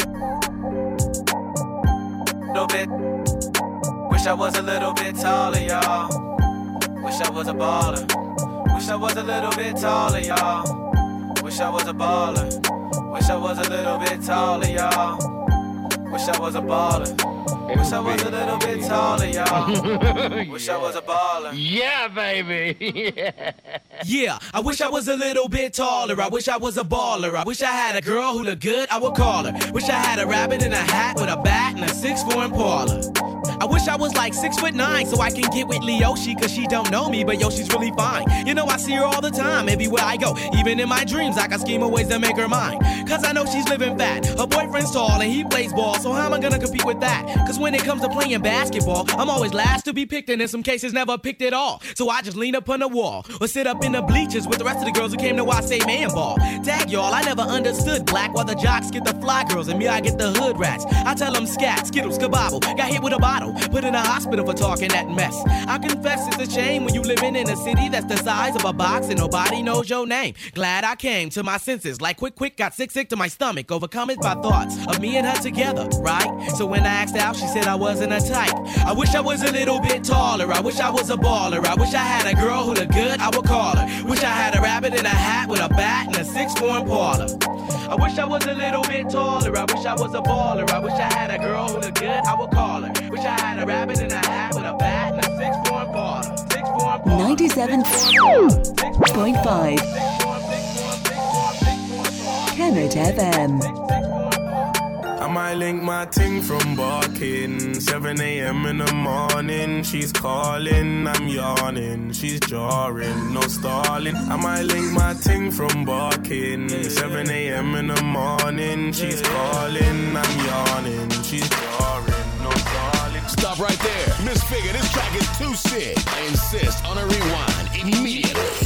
Little bit. Wish I was a little bit taller, y'all. Wish I was a baller. Wish I was a little bit taller, y'all. Wish I was a baller. Wish I was a little bit taller, y'all. Wish I was a baller. Wish I was a little bit taller, y'all. Wish I was a baller. Yeah, baby. Yeah, I wish I was a little bit taller. I wish I was a baller. I wish I had a girl who looked good, I would call her. Wish I had a rabbit in a hat with a bat and a 6'4" Impala. I wish I was like 6'9" so I can get with Leoshi, cause she don't know me, but yo, she's really fine. You know I see her all the time, everywhere I go. Even in my dreams, I got scheme of ways to make her mine. Cause I know she's living fat. Her boyfriend's tall and he plays ball, so how am I gonna compete with that? Cause when it comes to playing basketball, I'm always last to be picked and in some cases never picked at all. So I just lean up on the wall or sit up in the bleachers with the rest of the girls who came to watch say man ball. Tag y'all, I never understood black while the jocks get the fly girls and me I get the hood rats. I tell them scat, skittles, kabobble, got hit with a bottle, put in a hospital for talking that mess. I confess it's a shame when you living in a city that's the size of a box and nobody knows your name. Glad I came to my senses, like quick, got sick to my stomach, overcome it by thoughts of me and her together, right? So when I asked out, she said I wasn't a type. I wish I was a little bit taller, I wish I was a baller, I wish I had a girl who looked good, I would call her. Wish I had a rabbit in a hat with a bat and a 6'4" Impala. I wish I was a little bit taller, I wish I was a baller, I wish I had a girl who looked good, I would call her. Wish I had a rabbit in a hat with a bat and a 6'4" Impala. 97.5 Kemet FM. I might link my ting from barking. 7 a.m. in the morning. She's calling, I'm yawning. She's jarring, no stalling. I might link my ting from barking. 7 a.m. in the morning. She's calling, I'm yawning. She's jarring, no stalling. Stop right there. Miss Figure, this track is too sick. I insist on a rewind immediately.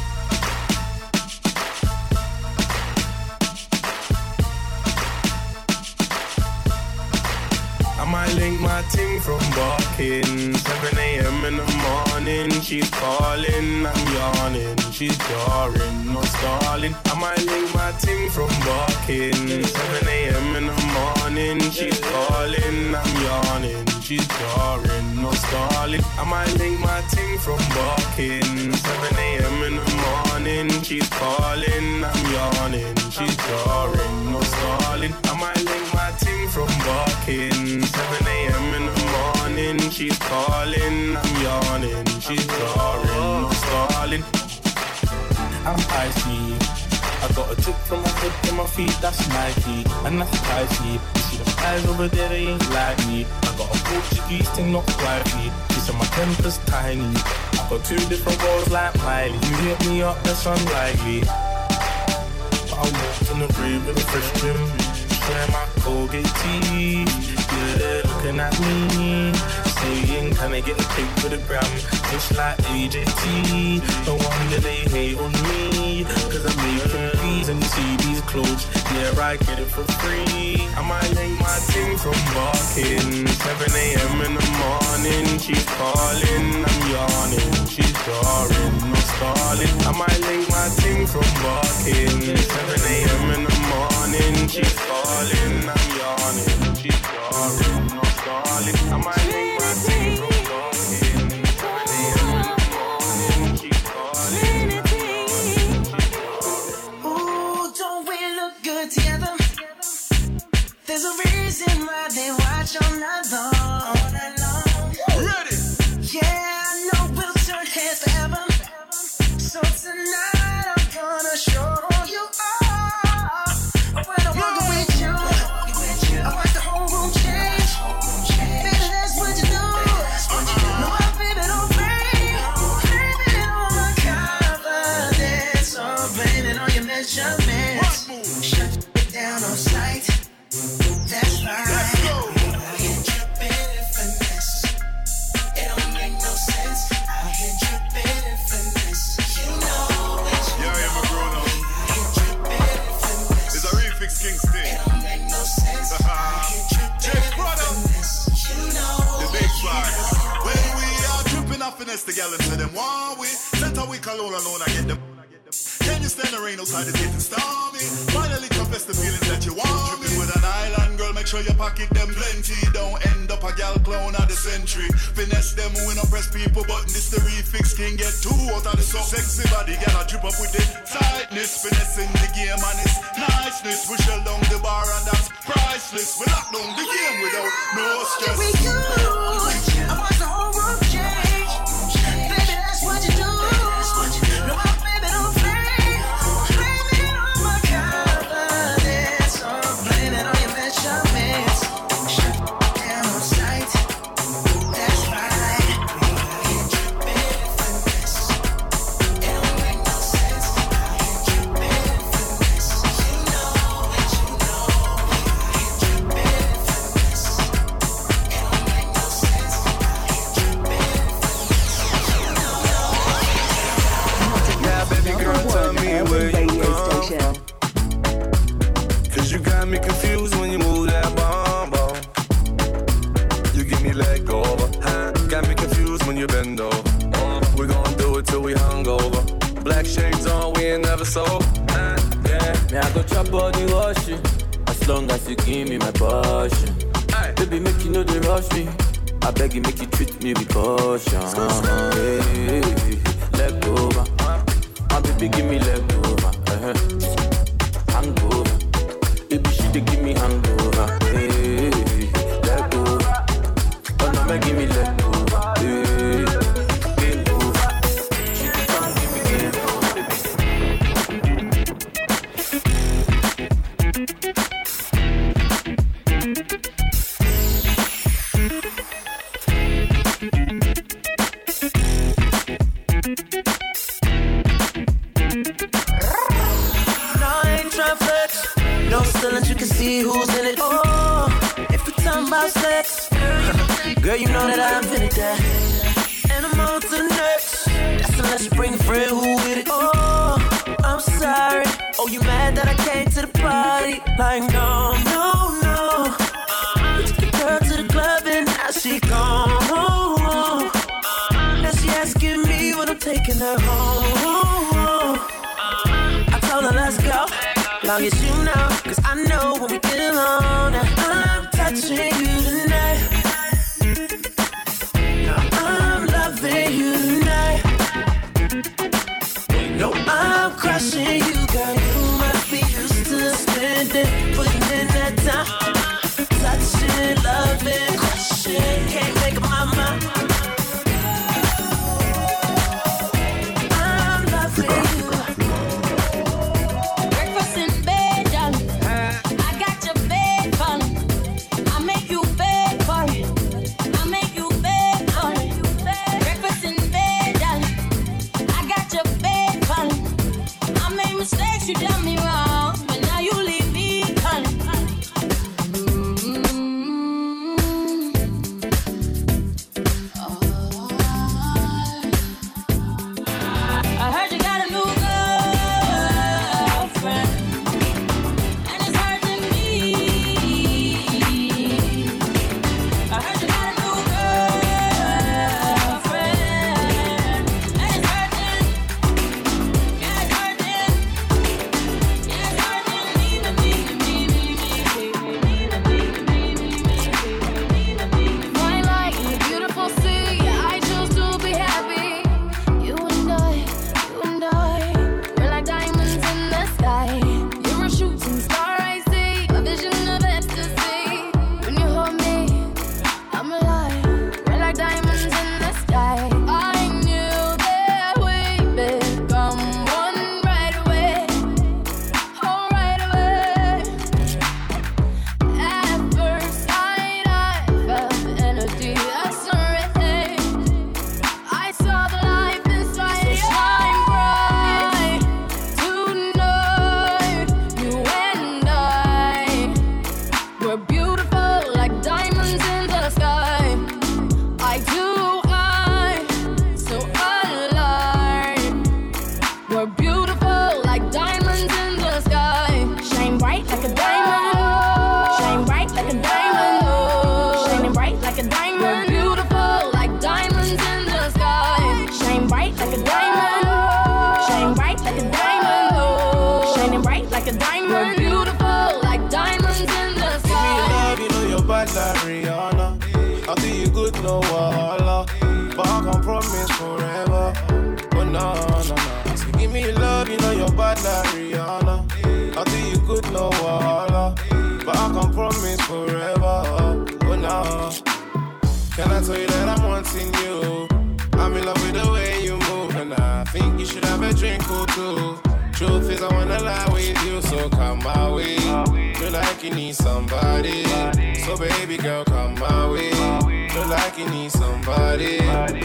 I might link my ting from barking. 7 a.m. in the morning. She's calling, I'm yawning. She's jarring, no stalling. I might link my ting from barking. 7 a.m. in the morning. She's calling, I'm yawning. She's jarring, no stalling. I might link my ting from barking. 7 a.m. in the morning. She's calling, I'm yawning. She's jarring, no stalling. I might link my ting from barking. 7 a.m. in the morning. She's calling, I'm yawning. She's jarring, no stalling. I'm icy. I got a tip from my head to my feet, that's Nike. And that's icy. You see the eyes over there, they ain't like me. I got a Portuguese thing, not wifey. She said my temper's tiny. I got 2 different roles like Miley. You hit me up, that's unlikely. But I walked in the room with a fresh trim. Share my Colgate teeth. Yeah, they're looking at me. Saying, can I get a pic for the gram? Just like AJT. No wonder they hate on me. Cause I'm making these and you see these clothes. Yeah, I get it for free. I might link my ting from barking. 7 a.m. in the morning. morning, she's calling, I'm yawning, she's drawing, no stalling. I might link my team from barking. 7 a.m. in the morning, she's calling, I'm yawning, she's drawing, no stalling. I might link my team from barking. 7 a.m. in the morning, she's calling, ooh, don't we look good together? There's a reason why they watch all night long. Ready? Yeah, I know we'll turn heads forever. So tonight I'm gonna show you all. When I'm walking with you, I watch the whole room change. Baby, that's what you do. No, I baby, don't blame. Blame it on my confidence. Or blame it on your measurements. Shut it down on sight. That's right. Let's go. I get drippin' and finesse. It don't make no sense. I get drippin' and finesse. You know it. Yeah, I'm a grown up. I get drippin' and finesse. It's a real fix Kingston. It don't make no sense. I get drippin' and finesse. You know the big flag. When we are dripping off finesse, the gal into them one way. Center we call all alone, I get them. Can you stand the rain outside? It's getting stormy. Finally confess the feelings that you want me. With an island girl, make sure you pocket them plenty. Don't end up a gal clown of the century. Finesse them when I press people button. This the refix king get two out of the so sexy body. Gal I drip up with it. Tightness, finessing the game and it's niceness. We shell down the bar and that's priceless. We lock down the game without no stress. we go. I watch the whole room change. Baby, that's what you do. No, I baby, don't blame. Blame it on my confidence. Or blame it on your measurements. Shut down on sight. That's right. I get drippin' and finesse. It don't make no sense. I get drippin' and finesse. You know it, you know it. I get drippin' and finesse. It don't make no sense. I get drippin' and finesse. You know it. Yeah, baby girl, tell me where you Radio come station. from. Cause you got me confused when you move that bomb. You give me leg over, huh? Got me confused when you bend over. We gon' do it till we hungover. Black shades on, we ain't never sold. Yeah. Me I go chop body wash you, as long as you give me my passion. Baby, make you know they rush me. I beg you, make you treat me with caution. Hey, leg over, my baby give me leg over. Hangover, baby she dey give me hangover. Hey, leg over, oh no, make give me leg over. Hey, game over, she dey come give me game over. No, I ain't tryna flex. No stealing, you can see who's in it. Oh, if you're talking about sex, girl, you know that I invented that. And I'm on to the next. That's unless you bring a friend who with it. Oh, I'm sorry. Oh, you mad that I came to the party? Like, no, no, no. We took the girl to the club and now she gone. Now she asking me when I'm taking her home. I told her let's go, long as you know, cause I know when we get alone. I'm touching you tonight. I'm loving you tonight. No, I'm crushing you, girl. You must be used to spending, putting in that time. Touching, loving, crushing, can't make up my mind. I'm loving you. Breakfast in bed, darling. I got your bed, darling. I make you Rihanna. I'll do you good, no wahala. But I can't promise forever. Oh no, no, no. So give me love, you know you're bad like Rihanna. I'll do you good, no wahala. But I can't promise forever. Oh no. Can I tell you that I'm wanting you? I'm in love with the way you move, and I think you should have a drink or two. Truth is I wanna lie with you, so come my way. Feel like you need somebody, so baby girl come my way. Feel like you need somebody.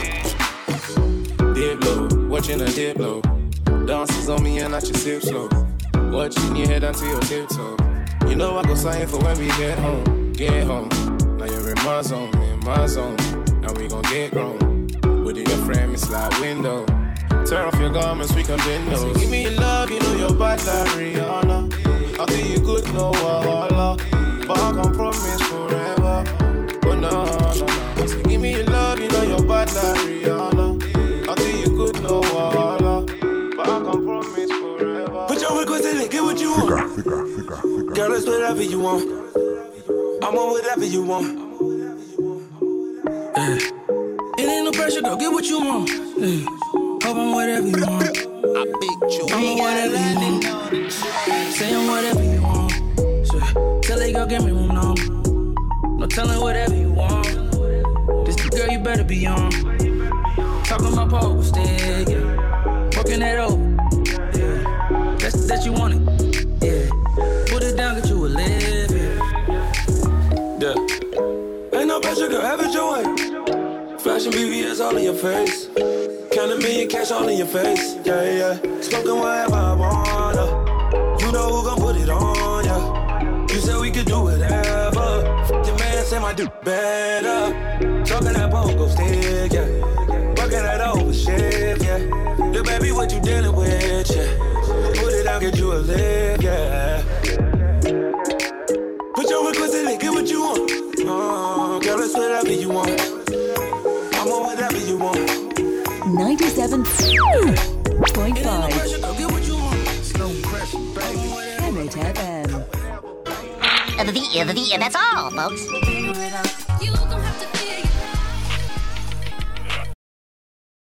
Dip low, watching a dip low. Dances on me and I just sip slow. Watching your head until your tiptoe. You know I go sign for when we get home. Get home. Now you're in my zone, and we gon' get grown. With your friend, it's like window. Tear off your garments, we can bend those. So give me your love, you know you're bad like Rihanna. I'll do you good, no wahala. But I can't promise forever. Oh no, no, no. So give me your love, you know you're bad like Rihanna. I'll do you good, no wahala. But I can't promise forever. Put your request in it, get what you want. Girl, it's whatever you want. I'm on whatever you want. It ain't no pressure, girl, get what you want. Hope I'm whatever you want. I picked you. I'm whatever you want. Say I'm whatever you want. Tell that girl, give me room, no. No telling whatever you want. This the girl you better be on. Talking my pole stick, yeah. Working that over, yeah. That's that you want it, yeah. Put it down, get you a live, yeah. Ain't no pressure, girl, have it your way. Flashing BBS all in your face. Count $1 million cash all in your face. Yeah, yeah. Smoking whatever I wanna. You know who gon' put it on, yeah. You said we could do whatever. Your man said my dude better. Talking that pogo stick, yeah. Working that over shit, yeah. Little baby, what you dealing with, yeah. Put it down, get you a lick, yeah. Put your request in it, get what you want. Girl, it's whatever you want. I'm on whatever you want. 97.5 Planet FM. That's all, folks. You don't have to fear